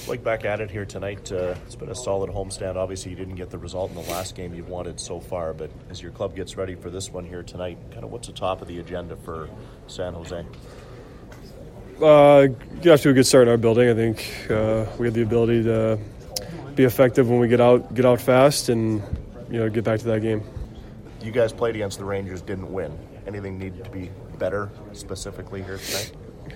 Like back at it here tonight, it's been a solid homestand. Obviously, you didn't get the result in the last game you wanted so far, but as your club gets ready for this one here tonight, kind of what's the top of the agenda for San Jose? Get off to a good start in our building. I think we have the ability to be effective when we get out fast, and get back to that game. You guys played against the Rangers, didn't win. Anything need to be better specifically here tonight?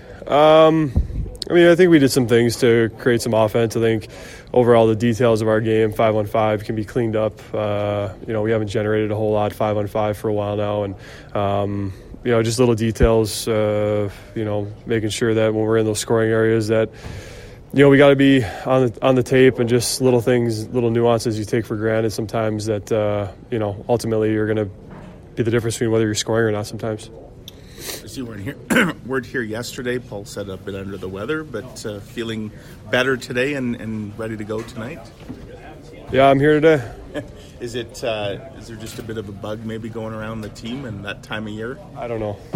I think we did some things to create some offense. I think overall the details of our game, 5-on-5, can be cleaned up. We haven't generated a whole lot 5-on-5 for a while now, and just little details. Making sure that when we're in those scoring areas that we got to be on the tape, and just little things, little nuances you take for granted sometimes that ultimately you're going to be the difference between whether you're scoring or not sometimes. I see word here yesterday. Paul said a bit under the weather, but feeling better today and ready to go tonight. Yeah, I'm here today. Is there just a bit of a bug maybe going around the team and that time of year? I don't know.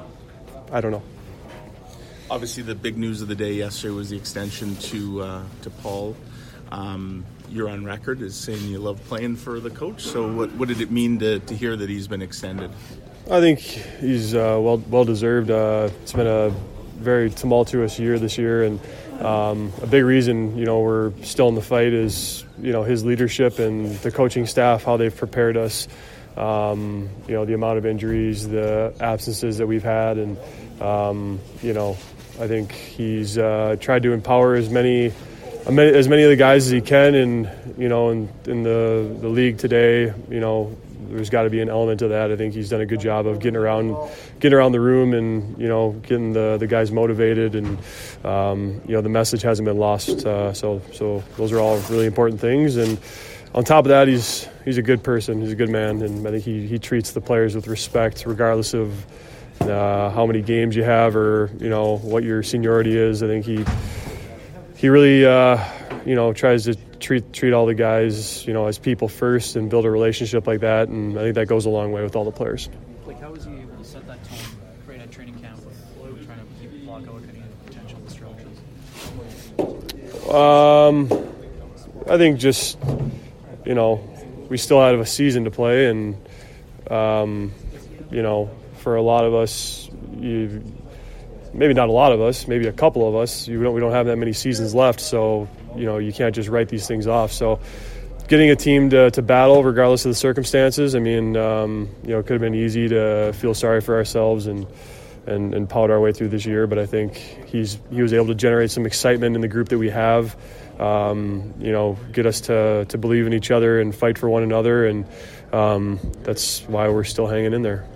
Obviously, the big news of the day yesterday was the extension to Paul. You're on record as saying you love playing for the coach. So what did it mean to hear that he's been extended? I think he's well deserved. It's been a very tumultuous year this year, and a big reason we're still in the fight is his leadership and the coaching staff, how they've prepared us. The amount of injuries, the absences that we've had, and I think he's tried to empower as many of the guys as he can, and in the league today, there's got to be an element of that. I think he's done a good job of getting around the room and getting the guys motivated, and the message hasn't been lost. So those are all really important things. And on top of that, he's a good person. He's a good man, and I think he treats the players with respect, regardless of how many games you have or what your seniority is. I think he really tries to treat all the guys as people first and build a relationship like that, and I think that goes a long way with all the players. How was he able to set that tone right at training camp with trying to keep the block out, any potential disruptions? I think just we still have a season to play, and for a lot of us, maybe not a lot of us, maybe a couple of us, we don't have that many seasons left, so you can't just write these things off. So getting a team to battle regardless of the circumstances, it could have been easy to feel sorry for ourselves and pout our way through this year, but I think he was able to generate some excitement in the group that we have, get us to believe in each other and fight for one another, and that's why we're still hanging in there.